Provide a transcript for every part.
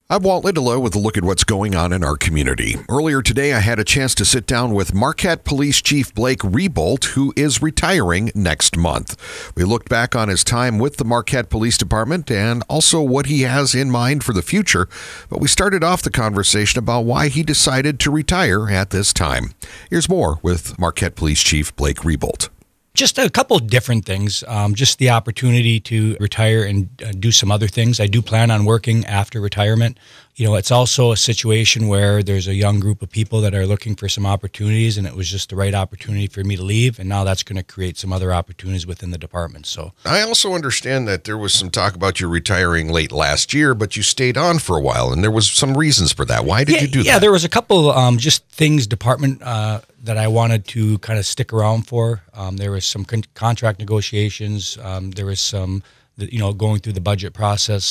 I'm Walt Lindelow with a look at what's going on in our community. Earlier today, I had a chance to sit down with Marquette Police Chief Blake Rebolt, who is retiring next month. We looked back on his time with the Marquette Police Department and also what he has in mind for the future, but we started off the conversation about why he decided to retire at this time. Here's more with Marquette Police Chief Blake Rebolt. Just a couple of different things, just the opportunity to retire and do some other things. I do plan on working after retirement. You know, it's also a situation where there's a young group of people that are looking for some opportunities, and it was just the right opportunity for me to leave, and now that's going to create some other opportunities within the department. So I also understand that there was some talk about you retiring late last year, but you stayed on for a while, and there was some reasons for that. Why did you do that? Yeah, there was a couple just things department that I wanted to kind of stick around for. There was some contract negotiations. There was some, going through the budget process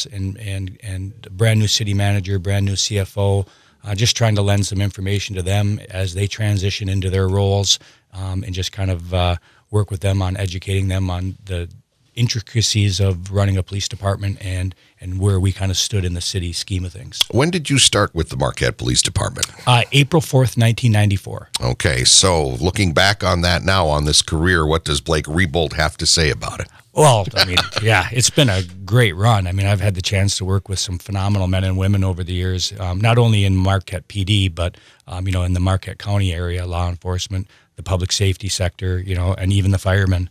and brand new city manager, brand new CFO, just trying to lend some information to them as they transition into their roles, and just kind of work with them on educating them on the intricacies of running a police department and where we kind of stood in the city scheme of things. When did you start with the Marquette Police Department? April 4th, 1994. Okay, so looking back on that now, on this career, what does Blake Rebolt have to say about it? Well, I mean, yeah, it's been a great run. I mean, I've had the chance to work with some phenomenal men and women over the years, not only in Marquette PD, but, in the Marquette County area, law enforcement, the public safety sector, and even the firemen.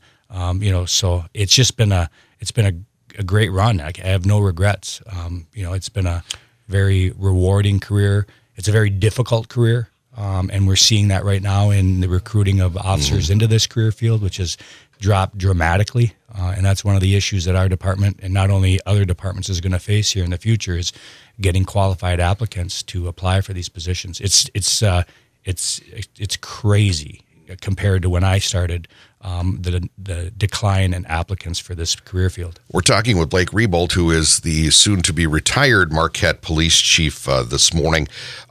So it's just been a great run. I have no regrets. It's been a very rewarding career. It's a very difficult career. And we're seeing that right now in the recruiting of officers into this career field, which has dropped dramatically. And that's one of the issues that our department and not only other departments is going to face here in the future is getting qualified applicants to apply for these positions. It's crazy compared to when I started, the decline in applicants for this career field. We're talking with Blake Rebolt, who is the soon-to-be retired Marquette Police Chief this morning.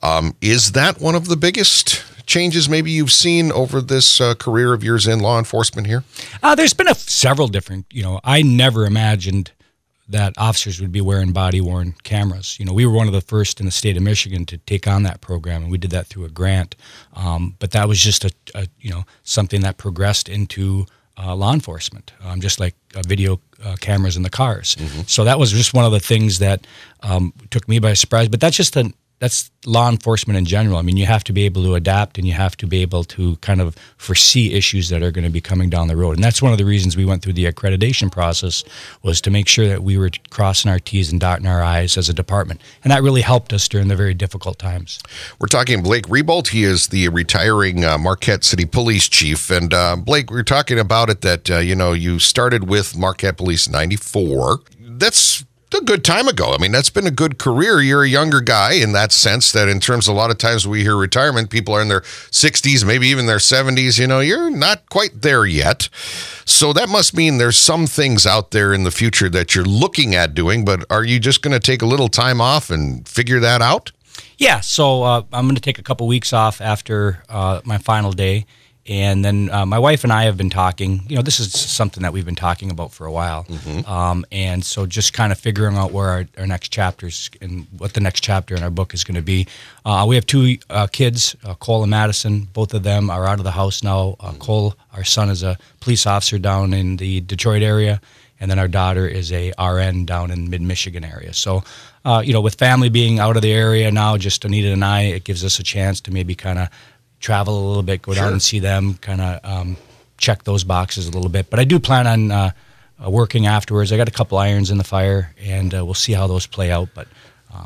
Is that one of the biggest changes maybe you've seen over this career of yours in law enforcement here? There's been several different, I never imagined that officers would be wearing body-worn cameras. We were one of the first in the state of Michigan to take on that program, and we did that through a grant. But that was just something that progressed into law enforcement, just like video cameras in the cars. Mm-hmm. So that was just one of the things that took me by surprise. But that's law enforcement in general. I mean, you have to be able to adapt, and you have to be able to kind of foresee issues that are going to be coming down the road. And that's one of the reasons we went through the accreditation process, was to make sure that we were crossing our T's and dotting our I's as a department. And that really helped us during the very difficult times. We're talking Blake Rebolt. He is the retiring Marquette City Police Chief. And Blake, we're talking about it that, you started with Marquette Police in 94. That's a good time ago. I mean, that's been a good career. You're a younger guy in that sense, that in terms of a lot of times we hear retirement, people are in their 60s, maybe even their 70s. You're not quite there yet. So that must mean there's some things out there in the future that you're looking at doing, but are you just going to take a little time off and figure that out? Yeah, so I'm going to take a couple weeks off after my final day. And then my wife and I have been talking, this is something that we've been talking about for a while. Mm-hmm. And so just kind of figuring out where our next chapters and what the next chapter in our book is going to be. We have two kids, Cole and Madison. Both of them are out of the house now. Cole, our son, is a police officer down in the Detroit area. And then our daughter is a RN down in mid-Michigan area. So, with family being out of the area now, just Anita and I, it gives us a chance to maybe kind of travel a little bit, go down and see them, kind of check those boxes a little bit. But I do plan on working afterwards. I got a couple irons in the fire, and we'll see how those play out. But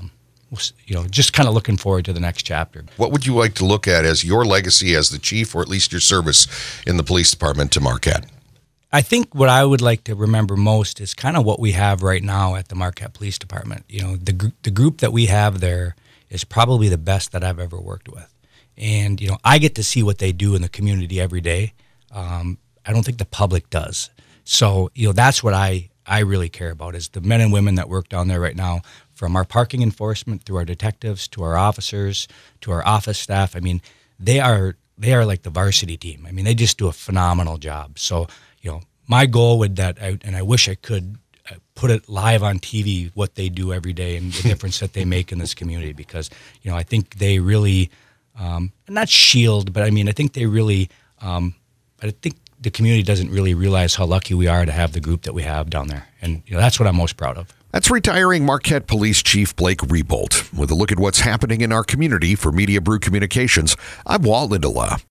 just kind of looking forward to the next chapter. What would you like to look at as your legacy as the chief, or at least your service in the police department to Marquette? I think what I would like to remember most is kind of what we have right now at the Marquette Police Department. The group that we have there is probably the best that I've ever worked with. And, I get to see what they do in the community every day. I don't think the public does. So, that's what I really care about, is the men and women that work down there right now, from our parking enforcement through our detectives to our officers to our office staff. I mean, they are like the varsity team. I mean, they just do a phenomenal job. So, my goal would and I wish I could put it live on TV, what they do every day and the difference that they make in this community. Because, I think they really, not shield, but I think they really, I think the community doesn't really realize how lucky we are to have the group that we have down there. And, that's what I'm most proud of. That's retiring Marquette Police Chief Blake Rebolt. With a look at what's happening in our community, for Media Brew Communications, I'm Walt Lindelof.